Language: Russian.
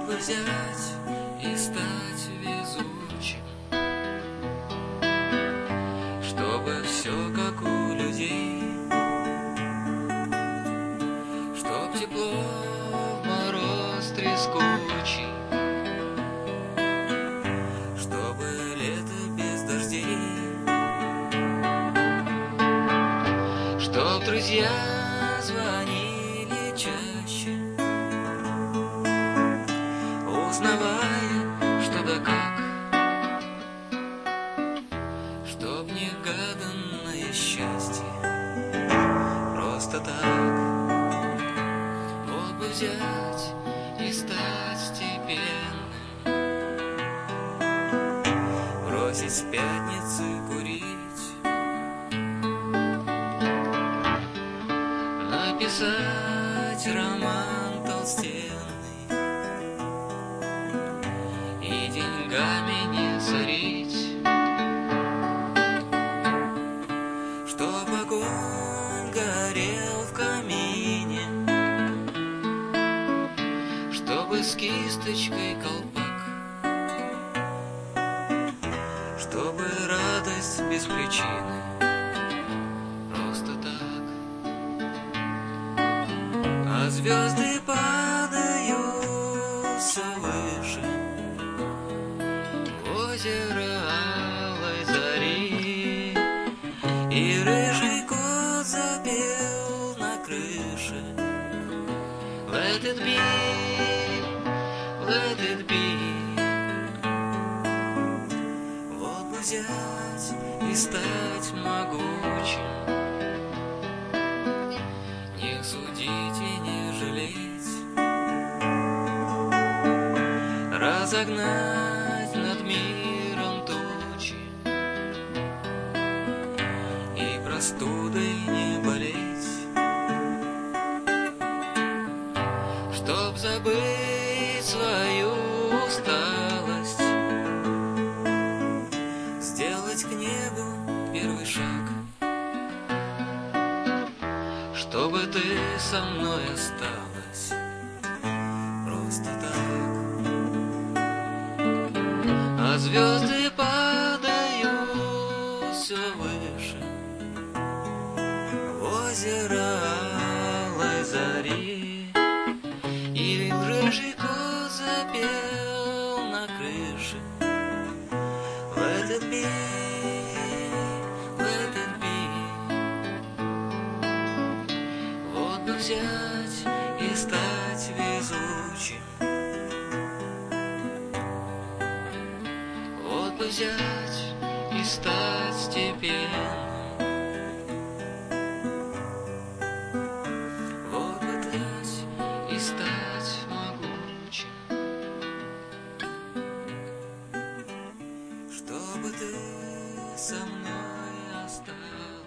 Чтобы взять и стать везучим, чтобы все как у людей, чтоб тепло в мороз трескучий, чтобы лето без дождей, чтоб друзья звонили чаще, узнавая, что да как, чтоб негаданное счастье просто так вот бы взять и стать степенным, бросить с пятницы курить, написать роман толстенный и деньгами не сорить, чтоб огонь горел в камине, чтобы с кисточкой колпак, чтобы радость без причины просто так. А звезды падают все выше в озеро алой зари, и рыжий кот запел на крыше Let it be, let it be. Вот бы взять и стать могучим, не судить и не жалеть, разогнать над миром тучи и простудой не болеть, чтоб забыть свою усталость, сделать к небу первый шаг, чтобы ты со мной осталась просто так. А звезды падают все выше в озеро алой зари, и рыжий кот запел на крыше Let it be, let it be. Вот бы взять и стать везучим, вот бы взять и стать степенным, вот бы взять и стать могучим, чтобы ты со мной осталась.